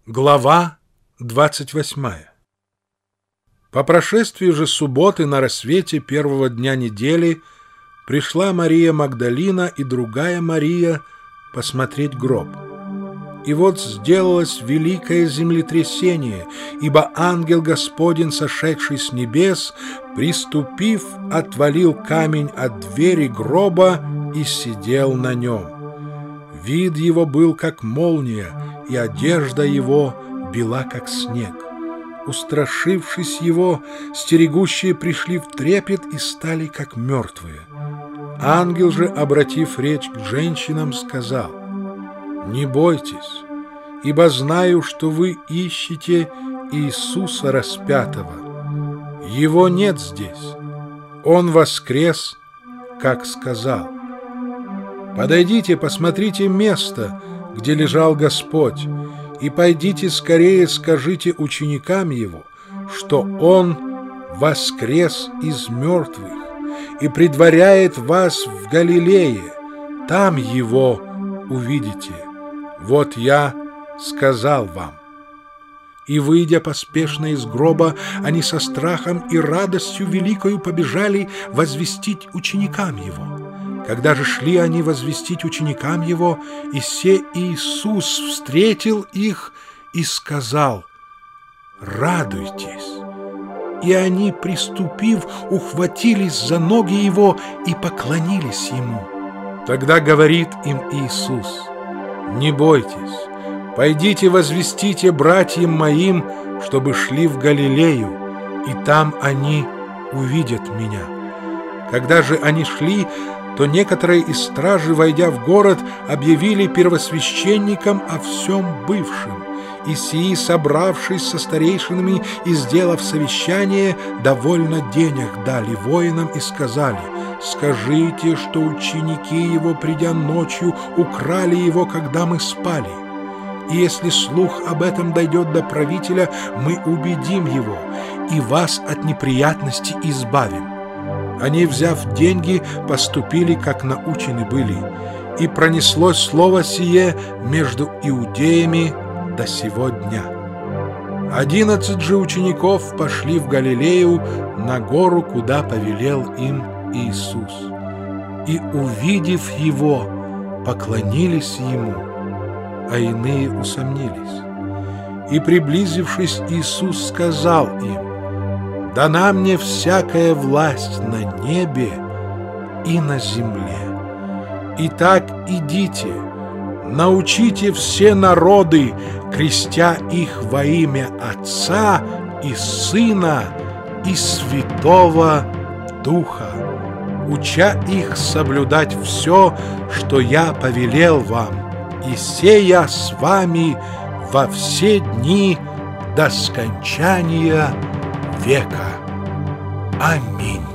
Глава 28. По прошествии же субботы на рассвете первого дня недели пришла Мария Магдалина и другая Мария посмотреть гроб. И вот сделалось великое землетрясение, ибо ангел Господень, сошедший с небес, приступив, отвалил камень от двери гроба и сидел на нем. Вид его был, как молния, и одежда его бела, как снег. Устрашившись его, стерегущие пришли в трепет и стали, как мертвые. Ангел же, обратив речь к женщинам, сказал: «Не бойтесь, ибо знаю, что вы ищете Иисуса распятого. Его нет здесь, Он воскрес, как сказал. Подойдите, посмотрите место, где лежал Господь, и пойдите скорее, скажите ученикам Его, что Он воскрес из мертвых и предваряет вас в Галилее, там Его увидите. Вот я сказал вам». И, выйдя поспешно из гроба, они со страхом и радостью великою побежали возвестить ученикам Его. Когда же шли они возвестить ученикам Его, и се Иисус встретил их и сказал: «Радуйтесь». И они, приступив, ухватились за ноги Его и поклонились Ему. Тогда говорит им Иисус: «Не бойтесь, пойдите возвестите братьям моим, чтобы шли в Галилею, и там они увидят Меня». Когда же они шли, то некоторые из стражи, войдя в город, объявили первосвященникам о всем бывшем. И сии, собравшись со старейшинами и сделав совещание, довольно денег дали воинам и сказали: «Скажите, что ученики его, придя ночью, украли его, когда мы спали. И если слух об этом дойдет до правителя, мы убедим его и вас от неприятностей избавим». Они, взяв деньги, поступили, как научены были, и пронеслось слово сие между иудеями до сего дня. 11 же учеников пошли в Галилею на гору, куда повелел им Иисус. И, увидев Его, поклонились Ему, а иные усомнились. И, приблизившись, Иисус сказал им: «Дана мне всякая власть на небе и на земле. Итак, идите, научите все народы, крестя их во имя Отца и Сына и Святого Духа, уча их соблюдать все, что я повелел вам, и сея с вами во все дни до скончания века. Аминь».